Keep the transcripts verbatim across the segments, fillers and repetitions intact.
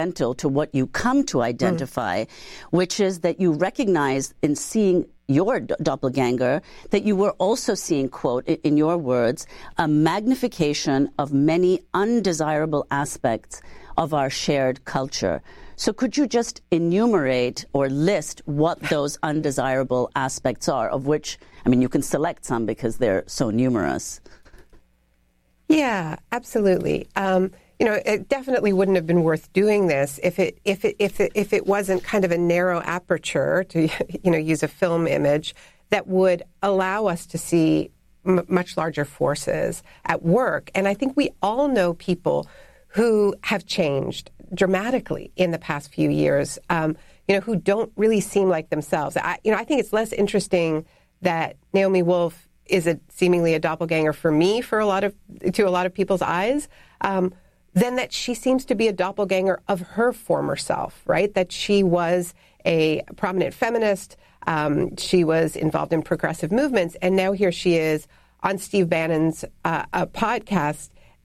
to what you come to identify, mm. which is that you recognize in seeing your d- doppelganger that you were also seeing, quote, in your words, a magnification of many undesirable aspects of our shared culture. So could you just enumerate or list what those undesirable aspects are, of which, I mean, you can select some because they're so numerous. Yeah, absolutely. Um, you know, it definitely wouldn't have been worth doing this if it if it if it if it wasn't kind of a narrow aperture, to you know use a film image, that would allow us to see m- much larger forces at work. And I think we all know people who have changed dramatically in the past few years. Um, you know, who don't really seem like themselves. I, you know, I think it's less interesting that Naomi Wolf is a seemingly a doppelganger for me, for a lot of to a lot of people's eyes. Um, then that she seems to be a doppelganger of her former self, right? That she was a prominent feminist, um, she was involved in progressive movements, and now here she is on Steve Bannon's uh, a podcast,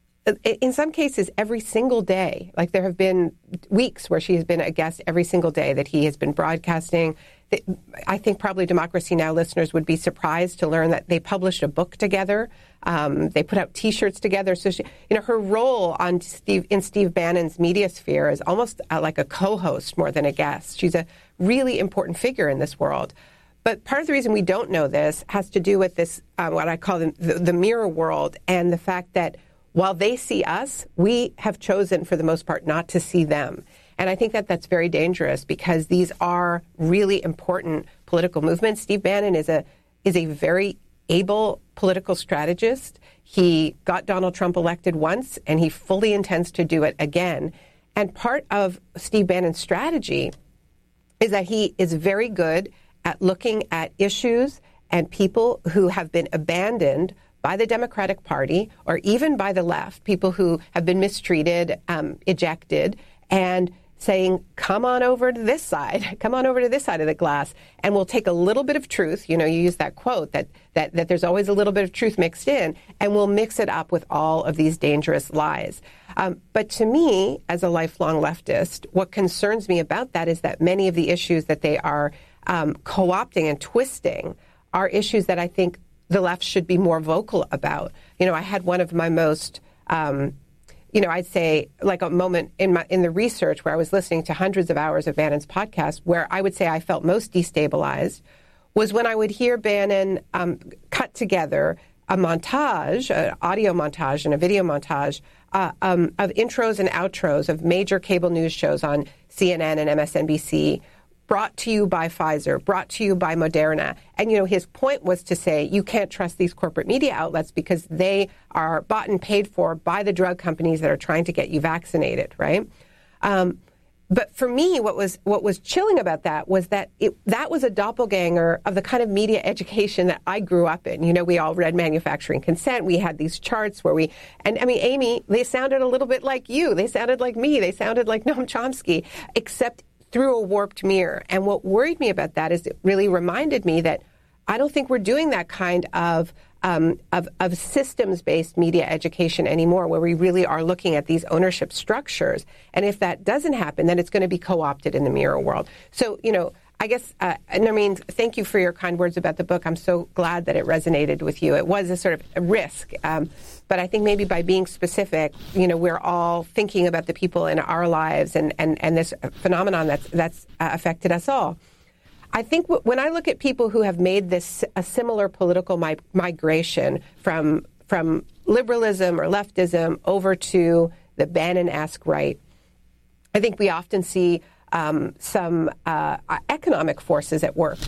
in some cases every single day. Like there have been weeks where she has been a guest every single day that he has been broadcasting. I think probably Democracy Now! Listeners would be surprised to learn that they published a book together. Um, they put out T-shirts together. So, she, you know, her role on Steve in Steve Bannon's media sphere is almost uh, like a co-host more than a guest. She's a really important figure in this world. But part of the reason we don't know this has to do with this, uh, what I call the, the, the mirror world, and the fact that while they see us, we have chosen, for the most part, not to see them. And I think that that's very dangerous because these are really important political movements. Steve Bannon is a is a very able political strategist. He got Donald Trump elected once, and he fully intends to do it again. And part of Steve Bannon's strategy is that he is very good at looking at issues and people who have been abandoned by the Democratic Party or even by the left, people who have been mistreated, um, ejected, and saying, come on over to this side, come on over to this side of the glass, and we'll take a little bit of truth. You know, you use that quote that, that, that there's always a little bit of truth mixed in, and we'll mix it up with all of these dangerous lies. Um, but to me, as a lifelong leftist, what concerns me about that is that many of the issues that they are um, co-opting and twisting are issues that I think the left should be more vocal about. You know, I had one of my most um, you know, I'd say like a moment in my in the research where I was listening to hundreds of hours of Bannon's podcast, where I would say I felt most destabilized was when I would hear Bannon um, cut together a montage, an audio montage and a video montage uh, um, of intros and outros of major cable news shows on C N N and M S N B C, brought to you by Pfizer, brought to you by Moderna. And, you know, his point was to say you can't trust these corporate media outlets because they are bought and paid for by the drug companies that are trying to get you vaccinated, right? Um, but for me, what was what was chilling about that was that it, that was a doppelganger of the kind of media education that I grew up in. You know, we all read Manufacturing Consent. We had these charts where we, and I mean, Amy, they sounded a little bit like you. They sounded like me. They sounded like Noam Chomsky, except through a warped mirror. And what worried me about that is it really reminded me that I don't think we're doing that kind of um, of, of systems-based media education anymore, where we really are looking at these ownership structures. And if that doesn't happen, then it's going to be co-opted in the mirror world. So, you know, I guess, uh, Nermeen, thank you for your kind words about the book. I'm so glad that it resonated with you. It was a sort of a risk. Um, but I think maybe by being specific, you know, we're all thinking about the people in our lives and, and, and this phenomenon that's, that's uh, affected us all. I think w- when I look at people who have made this a similar political mi- migration from from liberalism or leftism over to the Bannon-esque right, I think we often see um, some uh, economic forces at work.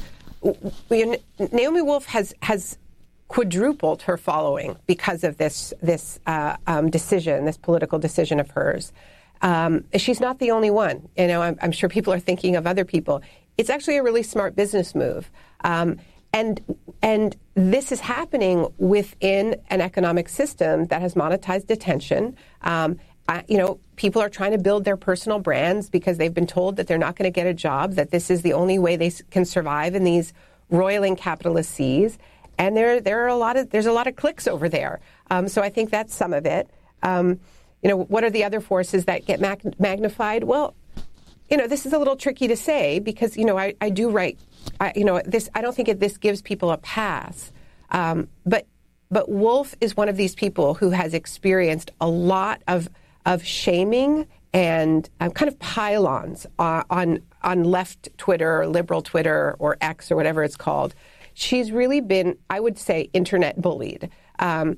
We, Naomi Wolf has has quadrupled her following because of this this uh, um, decision, this political decision of hers. Um, she's not the only one. You know, I'm, I'm sure people are thinking of other people. It's actually a really smart business move. Um, and and this is happening within an economic system that has monetized attention. Um, I, you know, people are trying to build their personal brands because they've been told that they're not going to get a job, that this is the only way they can survive in these roiling capitalist seas. And there there are a lot of there's a lot of clicks over there. Um, so I think that's some of it. Um, you know, what are the other forces that get mag- magnified? Well, you know, this is a little tricky to say because, you know, I, I do write, I, you know, this, I don't think it, this gives people a pass. Um, but, but Wolf is one of these people who has experienced a lot of, of shaming and uh, kind of pylons uh, on, on left Twitter, or liberal Twitter, or X, or whatever it's called. She's really been, I would say, internet bullied. Um,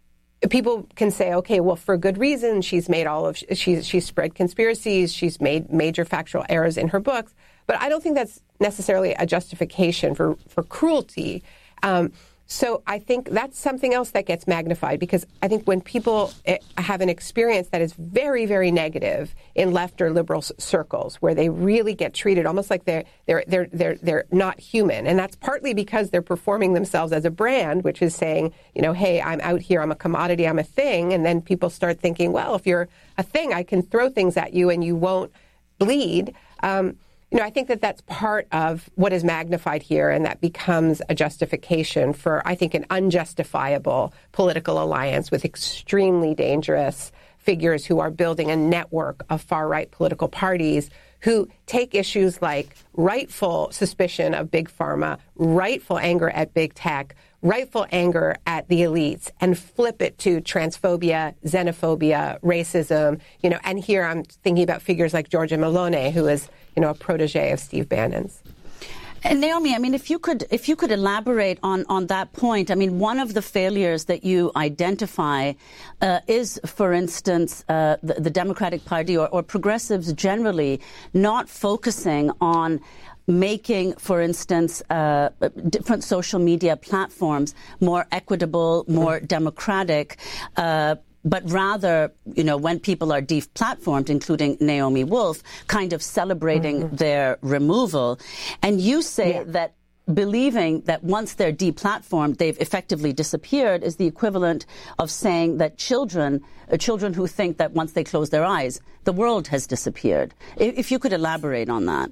People can say, okay, well, for good reason, she's made all of, she's, she's spread conspiracies, she's made major factual errors in her books, but I don't think that's necessarily a justification for, for cruelty. Um, so I think that's something else that gets magnified, because I think when people have an experience that is very, very negative in left or liberal circles, where they really get treated almost like they're they're they're they're they're not human, and that's partly because they're performing themselves as a brand, which is saying, you know, hey, I'm out here, I'm a commodity, I'm a thing, and then people start thinking, well, if you're a thing, I can throw things at you and you won't bleed. Um, You know, I think that that's part of what is magnified here, and that becomes a justification for, I think, an unjustifiable political alliance with extremely dangerous figures who are building a network of far-right political parties who take issues like rightful suspicion of big pharma, rightful anger at big tech, rightful anger at the elites, and flip it to transphobia, xenophobia, racism, you know, and here I'm thinking about figures like Giorgia Meloni, who is, you know, a protege of Steve Bannon's. And Naomi, I mean, if you could, if you could elaborate on, on that point, I mean, one of the failures that you identify uh, is, for instance, uh, the, the Democratic Party or, or progressives generally not focusing on making, for instance, uh, different social media platforms more equitable, more mm-hmm. democratic, uh, but rather, you know, when people are deplatformed, including Naomi Wolf, kind of celebrating mm-hmm. their removal. And you say yeah. that believing that once they're deplatformed, they've effectively disappeared is the equivalent of saying that children, uh, children who think that once they close their eyes, the world has disappeared. If, if you could elaborate on that.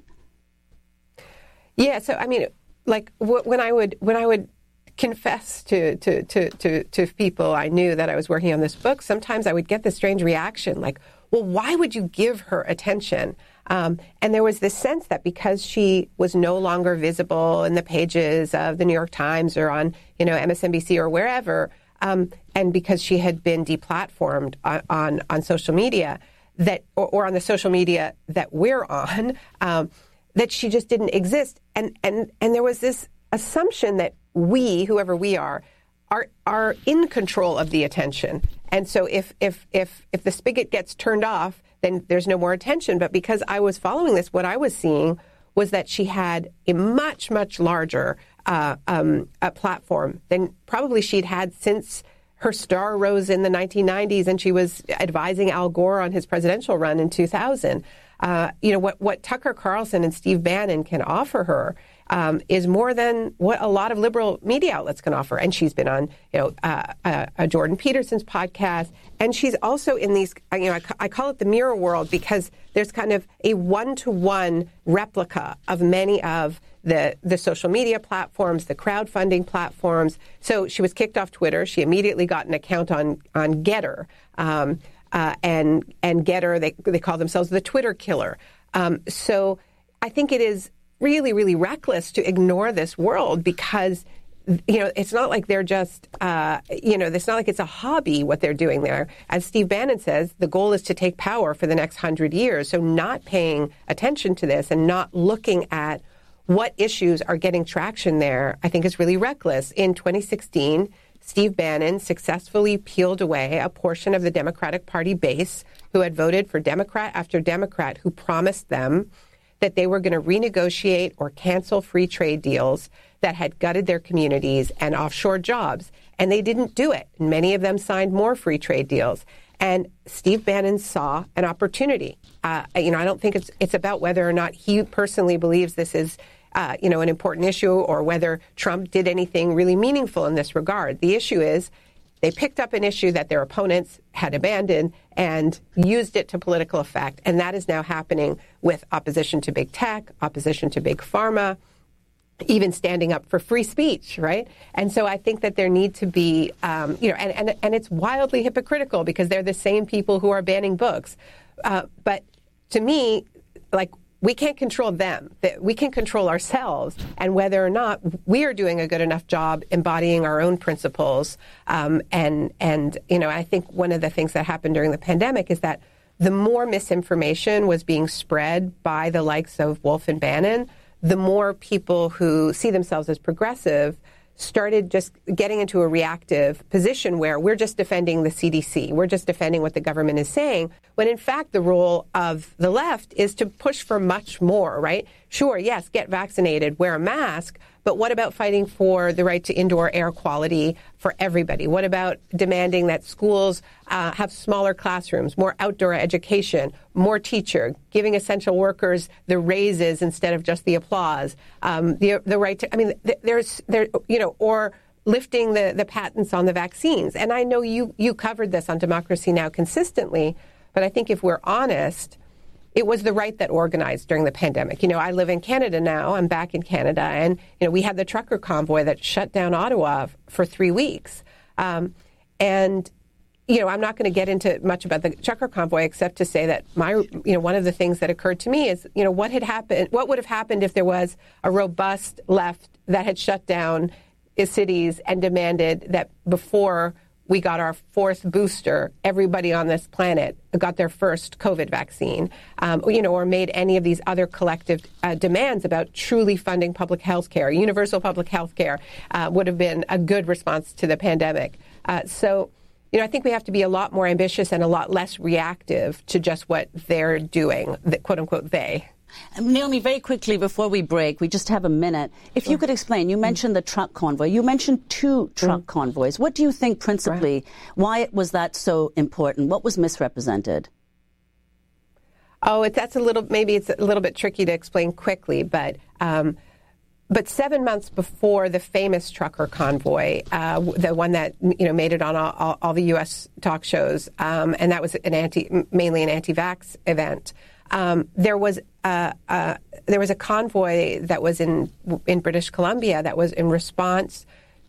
Yeah, so I mean, like w- when I would when I would confess to, to to to to people I knew that I was working on this book, sometimes I would get this strange reaction, like, "Well, why would you give her attention?" Um, and there was this sense that because she was no longer visible in the pages of the New York Times or on, you know, M S N B C or wherever, um, and because she had been deplatformed on on, on social media that or, or on the social media that we're on. Um, that she just didn't exist. And, and, and there was this assumption that we, whoever we are, are, are in control of the attention. And so if, if, if, if the spigot gets turned off, then there's no more attention. But because I was following this, what I was seeing was that she had a much, much larger uh, um, a platform than probably she'd had since her star rose in the nineteen nineties and she was advising Al Gore on his presidential run in two thousand. Uh, you know, what, what Tucker Carlson and Steve Bannon can offer her um, is more than what a lot of liberal media outlets can offer. And she's been on, you know, uh, uh, uh, Jordan Peterson's podcast. And she's also in these, you know, I, I call it the mirror world because there's kind of a one-to-one replica of many of the, the social media platforms, the crowdfunding platforms. So she was kicked off Twitter. She immediately got an account on, on Getter. Um, Uh, and and Getter, they they call themselves the Twitter killer. Um, so I think it is really, really reckless to ignore this world because, you know, it's not like they're just, uh, you know, it's not like it's a hobby what they're doing there. As Steve Bannon says, the goal is to take power for the next hundred years. So not paying attention to this and not looking at what issues are getting traction there, I think is really reckless. In twenty sixteen, Steve Bannon successfully peeled away a portion of the Democratic Party base who had voted for Democrat after Democrat who promised them that they were going to renegotiate or cancel free trade deals that had gutted their communities and offshore jobs. And they didn't do it. Many of them signed more free trade deals. And Steve Bannon saw an opportunity. Uh, you know, I don't think it's it's about whether or not he personally believes this is Uh, you know, an important issue or whether Trump did anything really meaningful in this regard. The issue is they picked up an issue that their opponents had abandoned and used it to political effect. And that is now happening with opposition to big tech, opposition to big pharma. even standing up for free speech, right? And so I think that there need to be, um, you know, and, and, and it's wildly hypocritical because they're the same people who are banning books. Uh, but to me, like, we can't control them. We can control ourselves and whether or not we are doing a good enough job embodying our own principles. Um, and, and, you know, I think one of the things that happened during the pandemic is that the more misinformation was being spread by the likes of Wolf and Bannon, the more people who see themselves as progressive started just getting into a reactive position where we're just defending the C D C, we're just defending what the government is saying, when in fact the role of the left is to push for much more, right? Sure, yes, get vaccinated, wear a mask, but what about fighting for the right to indoor air quality for everybody? What about demanding that schools uh, have smaller classrooms, more outdoor education, more teacher, giving essential workers the raises instead of just the applause, um, the the right to, I mean, there's, there, you know, or lifting the, the patents on the vaccines. And I know you, you covered this on Democracy Now! Consistently, but I think if we're honest, it was the right that organized during the pandemic. You know, I live in Canada now. I'm back in Canada. And, you know, we had the trucker convoy that shut down Ottawa for three weeks. Um, and, you know, I'm not going to get into much about the trucker convoy except to say that my, you know, one of the things that occurred to me is, you know, what had happened, what would have happened if there was a robust left that had shut down cities and demanded that before we got our fourth booster, everybody on this planet got their first COVID vaccine, um, you know, or made any of these other collective uh, demands about truly funding public health care. Universal public health care uh, would have been a good response to the pandemic. Uh, so, you know, I think we have to be a lot more ambitious and a lot less reactive to just what they're doing, the, quote unquote, they. Naomi, very quickly before we break, we just have a minute. If sure. you could explain, you mentioned the truck convoy. You mentioned two truck mm. convoys. What do you think principally, right. why was that so important? What was misrepresented? Oh, it, that's a little, maybe it's a little bit tricky to explain quickly, but um, but seven months before the famous trucker convoy, uh, the one that, you know, made it on all, all, all the U S talk shows, um, and that was an anti, mainly an anti-vax event. Um, there was a, uh, there was a convoy that was in in British Columbia that was in response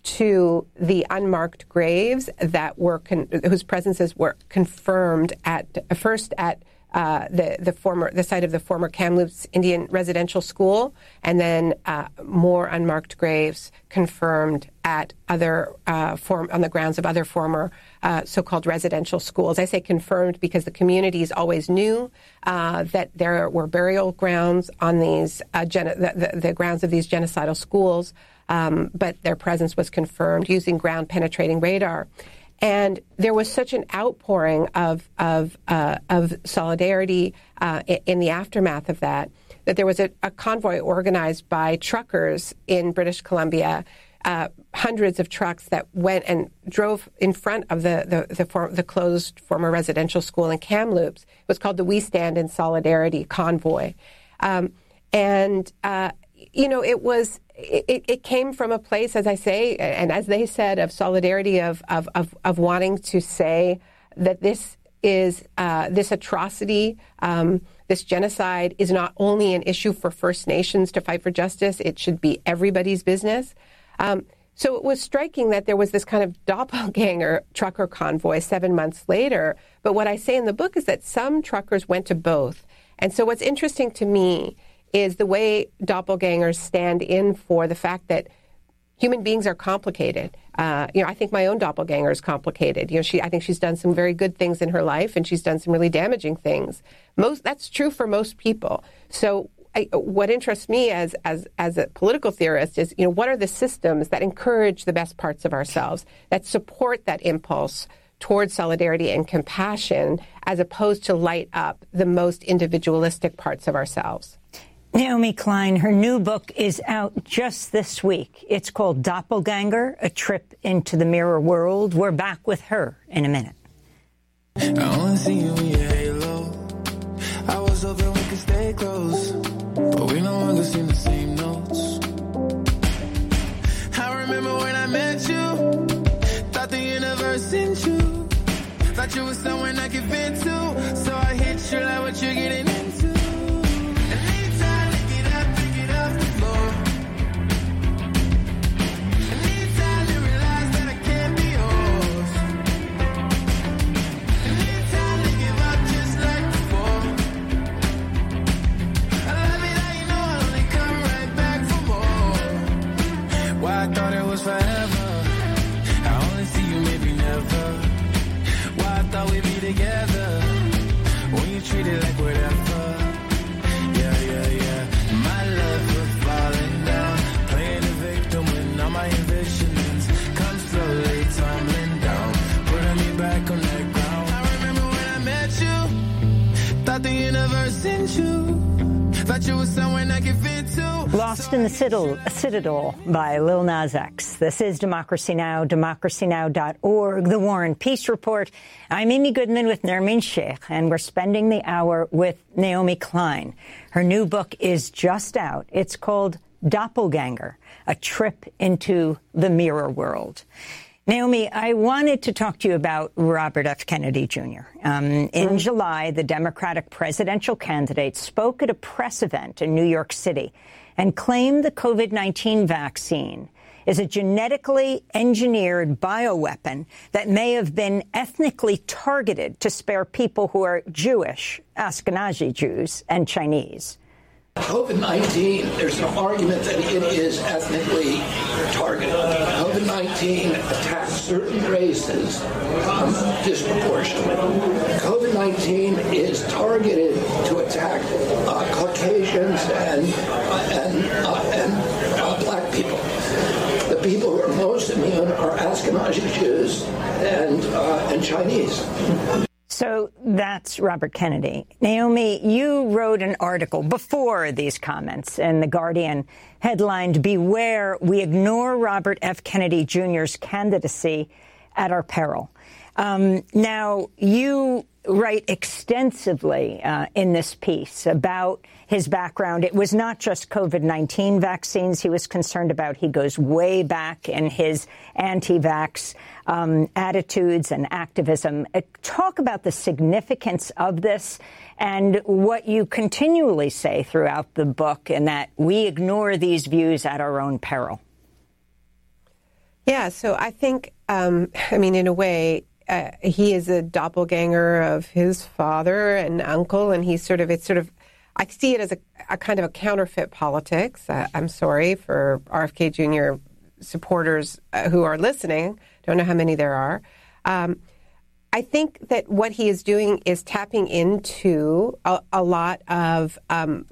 to the unmarked graves that were con- whose presences were confirmed at first at uh, the the former the site of the former Kamloops Indian Residential School, and then uh, more unmarked graves confirmed at other uh, form on the grounds of other former uh, so-called residential schools. I say confirmed because the communities always knew uh, that there were burial grounds on these uh, gen- the, the, the grounds of these genocidal schools, um, but their presence was confirmed using ground-penetrating radar. And there was such an outpouring of of uh, of solidarity uh, in the aftermath of that that there was a, a convoy organized by truckers in British Columbia, uh, hundreds of trucks that went and drove in front of the the the, for, the closed former residential school in Kamloops. It was called the We Stand in Solidarity Convoy, um, and uh, you know it was. It, it came from a place, as I say, and as they said, of solidarity, of of of, of wanting to say that this is uh, this atrocity, um, this genocide, is not only an issue for First Nations to fight for justice. It should be everybody's business. Um, so it was striking that there was this kind of doppelganger trucker convoy seven months later. But what I say in the book is that some truckers went to both. And so what's interesting to me is the way doppelgangers stand in for the fact that human beings are complicated. Uh, you know, I think my own doppelganger is complicated. You know, she, I think she's done some very good things in her life, and she's done some really damaging things. Most, that's true for most people. So I, what interests me as, as, as a political theorist is, you know, what are the systems that encourage the best parts of ourselves, that support that impulse towards solidarity and compassion, as opposed to light up the most individualistic parts of ourselves? Naomi Klein, her new book is out just this week. It's called Doppelganger, A Trip into the Mirror World. We're back with her in a minute. I only see you in your halo. I was hoping we could stay close, but we no longer sing the same notes. I remember when I met you, thought the universe sent you. Thought you was someone I could vent to, so I hit you like what you're getting into. Thought you was someone I could fit to. Lost in the Citadel, Citadel by Lil Nas X. This is Democracy Now!, democracy now dot org, The War and Peace Report. I'm Amy Goodman with Nermeen Sheikh, and we're spending the hour with Naomi Klein. Her new book is just out. It's called Doppelganger, A Trip into the Mirror World. Naomi, I wanted to talk to you about Robert F. Kennedy, Junior Um, in mm-hmm. July, the Democratic presidential candidate spoke at a press event in New York City and claimed the COVID nineteen vaccine is a genetically engineered bioweapon that may have been ethnically targeted to spare people who are Jewish, Ashkenazi Jews, and Chinese. COVID nineteen, there's an argument that it is ethnically targeted. COVID nineteen attacks certain races um, disproportionately. COVID nineteen is targeted to attack uh, Caucasians and, and, uh, and uh, black people. The people who are most immune are Ashkenazi Jews and, uh, and Chinese. So that's Robert Kennedy. Naomi, you wrote an article before these comments in The Guardian, headlined, "Beware, we ignore Robert F. Kennedy Junior's candidacy at our peril." Um, now, you write extensively uh, in this piece about his background. It was not just COVID nineteen vaccines he was concerned about. He goes way back in his anti-vax um, attitudes and activism. Uh, talk about the significance of this and what you continually say throughout the book, and that we ignore these views at our own peril. Yeah, so I think, um, I mean, in a way, Uh, he is a doppelganger of his father and uncle, and he's sort of, it's sort of, I see it as a, a kind of a counterfeit politics. Uh, I'm sorry for R F K Junior supporters uh, who are listening. Don't know how many there are. Um, I think that what he is doing is tapping into a, a lot of um,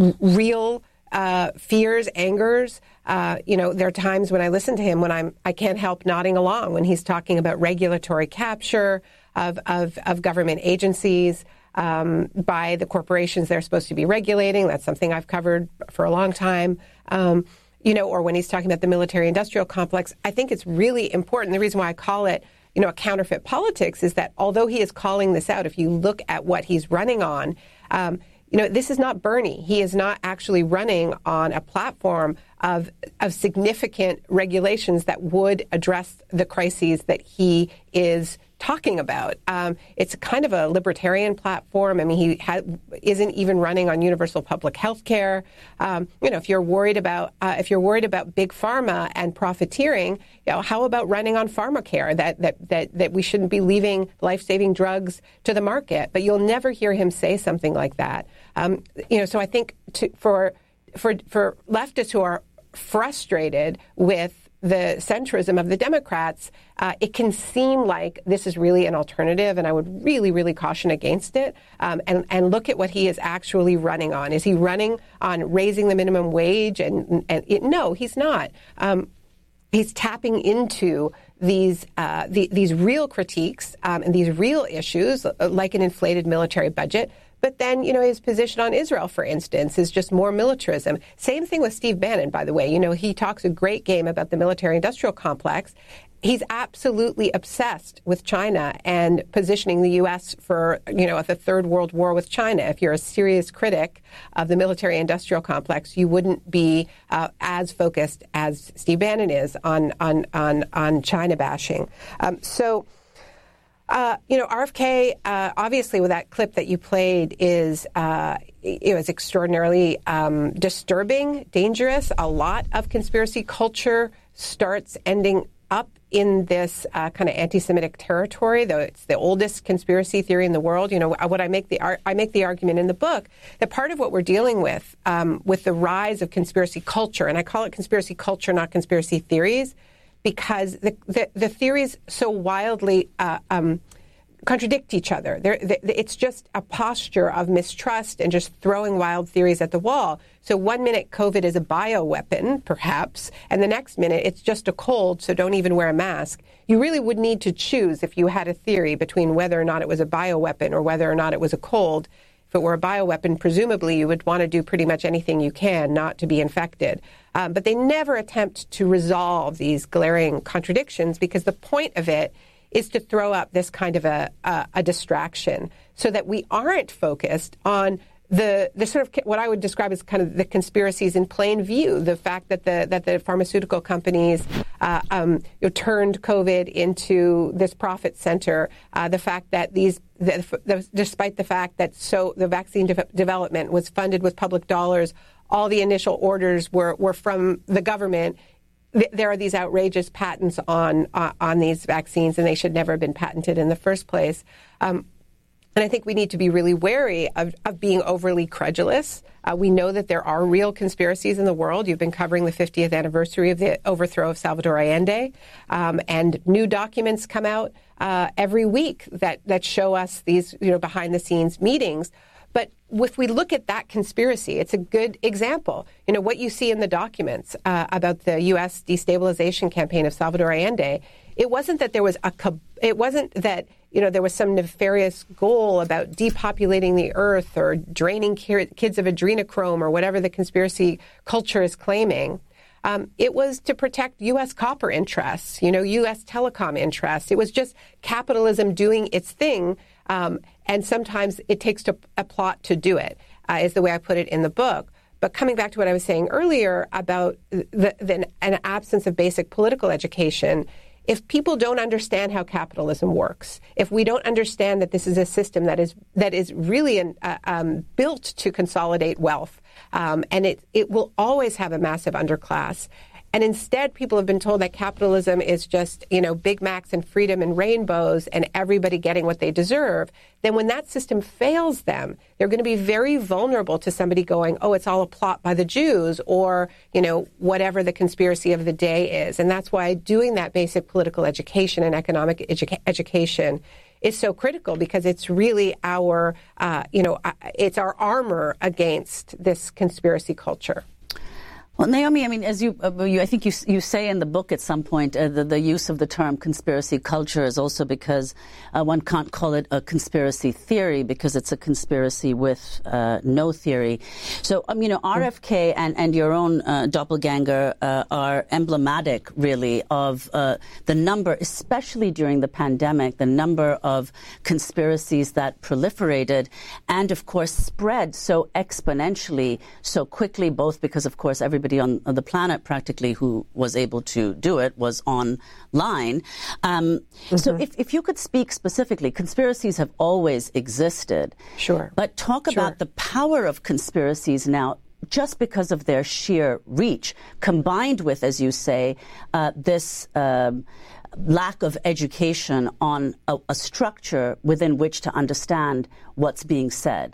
real uh, fears, angers. Uh, you know, there are times when I listen to him when I'm, I can't help nodding along when he's talking about regulatory capture of, of, of government agencies um, by the corporations they're supposed to be regulating. That's something I've covered for a long time. Um, you know, or when he's talking about the military-industrial complex. I think it's really important. The reason why I call it, you know, a counterfeit politics is that although he is calling this out, if you look at what he's running on, um, you know, this is not Bernie. He is not actually running on a platform of of significant regulations that would address the crises that he is talking about. Um, it's kind of a libertarian platform. I mean, he ha- isn't even running on universal public health care. Um, you know, if you're worried about uh, if you're worried about big pharma and profiteering, you know, how about running on pharmacare? That that that that we shouldn't be leaving life-saving drugs to the market. But you'll never hear him say something like that. Um, you know, so I think to, for for for leftists who are frustrated with the centrism of the Democrats, uh, it can seem like this is really an alternative, and I would really, really caution against it. Um, and, and look at what he is actually running on. Is he running on raising the minimum wage? And, and it, no, he's not. Um, he's tapping into these uh, the, these real critiques um, and these real issues, like an inflated military budget. But then, you know, his position on Israel, for instance, is just more militarism. Same thing with Steve Bannon, by the way. You know, he talks a great game about the military-industrial complex. He's absolutely obsessed with China and positioning the U S for, you know, the third world war with China. If you're a serious critic of the military-industrial complex, you wouldn't be uh, as focused as Steve Bannon is on on on, on China bashing. Um, so. Uh, you know, R F K, uh, obviously, with that clip that you played, is uh, it was extraordinarily um, disturbing, dangerous. A lot of conspiracy culture starts ending up in this uh, kind of anti-Semitic territory, though it's the oldest conspiracy theory in the world. You know, what I make the ar- I make the argument in the book that part of what we're dealing with um, with the rise of conspiracy culture, and I call it conspiracy culture, not conspiracy theories, because the, the, the theories so wildly uh, um, contradict each other. They're, they, it's just a posture of mistrust and just throwing wild theories at the wall. So one minute COVID is a bioweapon, perhaps, and the next minute it's just a cold, so don't even wear a mask. You really would need to choose, if you had a theory, between whether or not it was a bioweapon or whether or not it was a cold. If it were a bioweapon, presumably you would want to do pretty much anything you can not to be infected. Um, but they never attempt to resolve these glaring contradictions, because the point of it is to throw up this kind of a, a, a distraction so that we aren't focused on the the sort of what I would describe as kind of the conspiracies in plain view. The fact that the that the pharmaceutical companies uh, um, you know, turned COVID into this profit center. Uh, the fact that these, the, the, despite the fact that so the vaccine de- development was funded with public dollars, all the initial orders were were from the government. Th- there are these outrageous patents on uh, on these vaccines, and they should never have been patented in the first place. Um, And I think we need to be really wary of, of being overly credulous. Uh, we know that there are real conspiracies in the world. You've been covering the fiftieth anniversary of the overthrow of Salvador Allende, um, and new documents come out uh, every week that, that show us these, you know, behind-the-scenes meetings. But if we look at that conspiracy, it's a good example. You know, what you see in the documents uh, about the U S destabilization campaign of Salvador Allende, it wasn't that there was a, it wasn't that, you know, there was some nefarious goal about depopulating the earth or draining kids of adrenochrome or whatever the conspiracy culture is claiming. Um, it was to protect U S copper interests, you know, U S telecom interests. It was just capitalism doing its thing. Um, and sometimes it takes to, a plot to do it, uh, is the way I put it in the book. But coming back to what I was saying earlier about the, the, an absence of basic political education, if people don't understand how capitalism works, if we don't understand that this is a system that is that is really an, uh, um, built to consolidate wealth, um, and it, it will always have a massive underclass, and instead people have been told that capitalism is just, you know, Big Macs and freedom and rainbows and everybody getting what they deserve, then when that system fails them, they're going to be very vulnerable to somebody going, oh, it's all a plot by the Jews, or, you know, whatever the conspiracy of the day is. And that's why doing that basic political education and economic edu- education is so critical, because it's really our, uh, you know, it's our armor against this conspiracy culture. Well, Naomi, I mean, as you, uh, you I think you you say in the book at some point, uh, the, the use of the term conspiracy culture is also because uh, one can't call it a conspiracy theory, because it's a conspiracy with uh, no theory. So, um, you know, R F K and, and your own uh, doppelganger uh, are emblematic, really, of uh, the number, especially during the pandemic, the number of conspiracies that proliferated and, of course, spread so exponentially, so quickly, both because, of course, everybody on the planet practically who was able to do it was online. Um, mm-hmm. So if, if you could speak specifically, conspiracies have always existed. Sure. But talk sure. about the power of conspiracies now, just because of their sheer reach, combined with, as you say, uh, this um, lack of education on a, a structure within which to understand what's being said.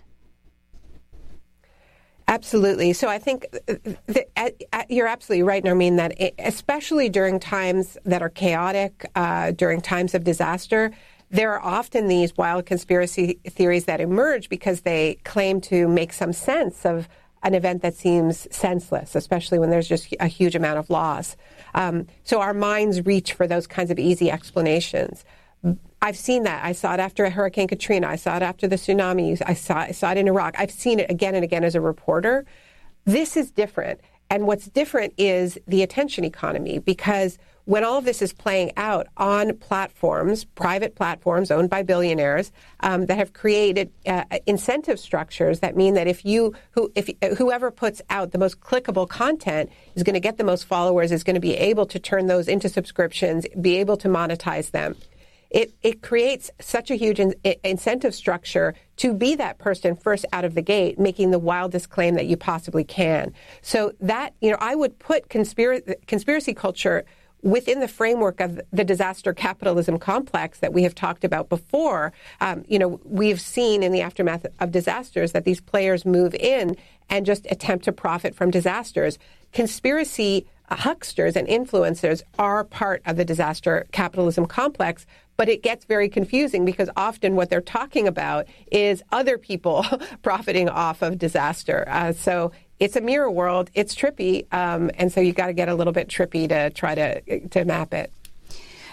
Absolutely. So I think that, uh, uh, you're absolutely right, Nermeen, that it, especially during times that are chaotic, uh, during times of disaster, there are often these wild conspiracy theories that emerge because they claim to make some sense of an event that seems senseless, especially when there's just a huge amount of loss. Um, so our minds reach for those kinds of easy explanations. I've seen that. I saw it after Hurricane Katrina. I saw it after the tsunami. I saw, I saw it in Iraq. I've seen it again and again as a reporter. This is different. And what's different is the attention economy, because when all of this is playing out on platforms, private platforms owned by billionaires, um, that have created uh, incentive structures that mean that if you, who, if whoever puts out the most clickable content is going to get the most followers, is going to be able to turn those into subscriptions, be able to monetize them. It, it creates such a huge in, incentive structure to be that person first out of the gate, making the wildest claim that you possibly can. So that, you know, I would put conspiracy, conspiracy culture within the framework of the disaster capitalism complex that we have talked about before. Um, you know, we've seen in the aftermath of disasters that these players move in and just attempt to profit from disasters. Conspiracy hucksters and influencers are part of the disaster capitalism complex, but it gets very confusing because often what they're talking about is other people profiting off of disaster. Uh, so it's a mirror world. It's trippy. Um, and so you got to get a little bit trippy to try to to map it.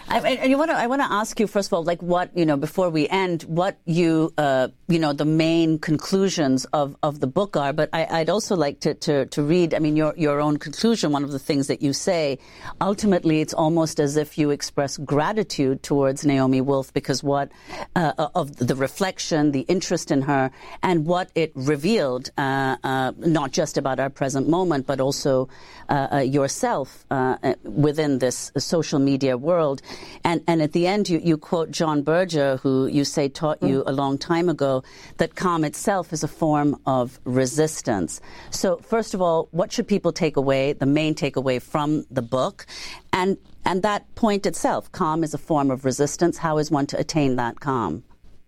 I, and you want to, I want to ask you, first of all, like what, you know, before we end, what you, uh, you know, the main conclusions of, of the book are. But I, I'd also like to, to, to read, I mean, your, your own conclusion. One of the things that you say, ultimately, it's almost as if you express gratitude towards Naomi Wolf because what, uh, of the reflection, the interest in her, and what it revealed, uh, uh, not just about our present moment, but also uh, uh, yourself uh, within this social media world. And, and at the end, you, you quote John Berger, who you say taught you a long time ago that calm itself is a form of resistance. So first of all, what should people take away, the main takeaway from the book? And, and that point itself, calm is a form of resistance. How is one to attain that calm?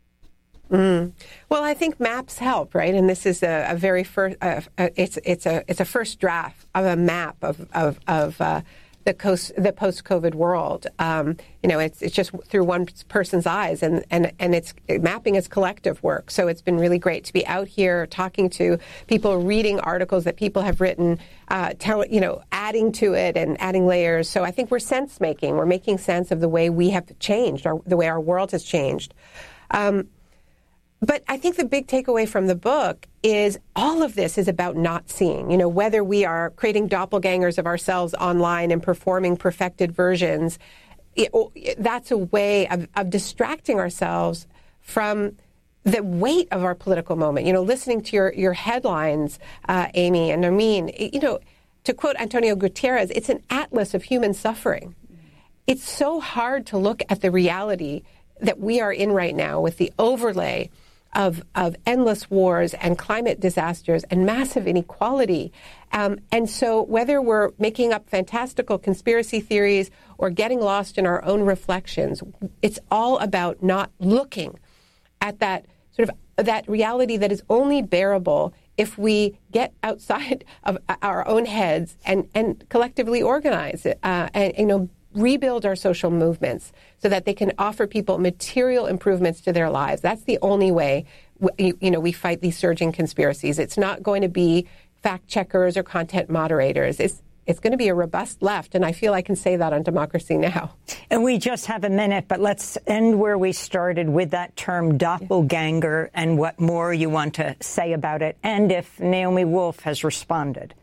Mm. Well, I think maps help, right? And this is a, a very first. Uh, uh, it's it's a it's a first draft of a map of of of uh, the coast, the post-COVID world. Um, you know, it's it's just through one person's eyes, and and and it's mapping is collective work. So it's been really great to be out here talking to people, reading articles that people have written, uh, tell you know, adding to it and adding layers. So I think we're sense making. We're making sense of the way we have changed, or the way our world has changed. Um, But I think the big takeaway from the book is all of this is about not seeing. You know, whether we are creating doppelgangers of ourselves online and performing perfected versions, it, that's a way of, of distracting ourselves from the weight of our political moment. You know, listening to your, your headlines, uh, Amy and Nermeen, you know, to quote Antonio Guterres, it's an atlas of human suffering. It's so hard to look at the reality that we are in right now with the overlay of, of endless wars and climate disasters and massive inequality. Um, and so whether we're making up fantastical conspiracy theories or getting lost in our own reflections, it's all about not looking at that sort of that reality that is only bearable if we get outside of our own heads and, and collectively organize it, uh, and, you know, rebuild our social movements so that they can offer people material improvements to their lives. That's the only way, you, you know, we fight these surging conspiracies. It's not going to be fact checkers or content moderators. It's it's going to be a robust left, and I feel I can say that on Democracy Now! And we just have a minute, but let's end where we started with that term doppelganger and what more you want to say about it, and if Naomi Wolf has responded.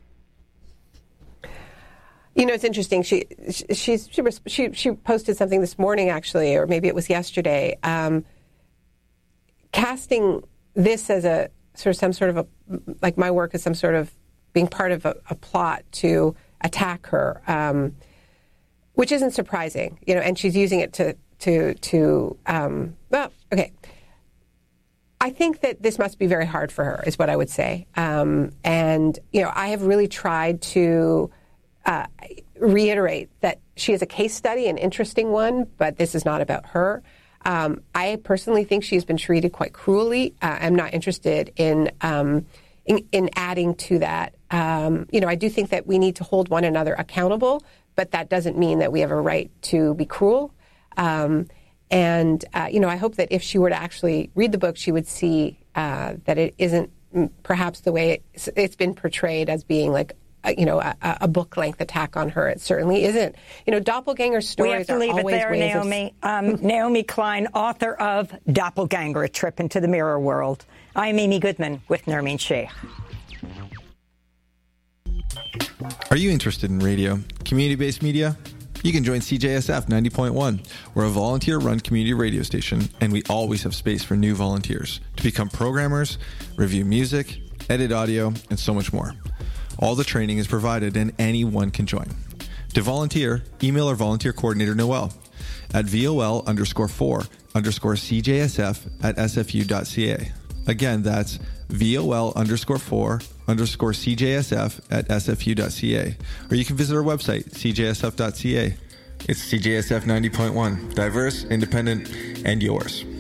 You know, it's interesting. She she she she, she posted something this morning, actually, or maybe it was yesterday, um, casting this as a sort of some sort of a, like my work as some sort of being part of a, a plot to attack her, um, which isn't surprising. You know, and she's using it to to to um, well, okay. I think that this must be very hard for her, is what I would say. Um, and you know, I have really tried to. Uh, reiterate that she is a case study, an interesting one, but this is not about her. Um, I personally think she's been treated quite cruelly. Uh, I'm not interested in, um, in in adding to that. Um, you know, I do think that we need to hold one another accountable, but that doesn't mean that we have a right to be cruel. Um, and, uh, you know, I hope that if she were to actually read the book, she would see uh, that it isn't perhaps the way it's, it's been portrayed as being like, you know, a, a book-length attack on her. It certainly isn't. You know, doppelganger stories we have to are leave always it there, ways Naomi. Of... Um, Naomi Klein, author of Doppelganger, A Trip into the Mirror World. I'm Amy Goodman with Nermeen Sheikh. Are you interested in radio, community-based media? You can join C J S F ninety point one. We're a volunteer-run community radio station, and we always have space for new volunteers to become programmers, review music, edit audio, and so much more. All the training is provided and anyone can join. To volunteer, email our volunteer coordinator, Noel, at vol underscore four underscore cjsf at sfu.ca. Again, that's vol underscore four underscore cjsf at sfu.ca. Or you can visit our website, c j s f dot c a. It's C J S F ninety point one, diverse, independent, and yours.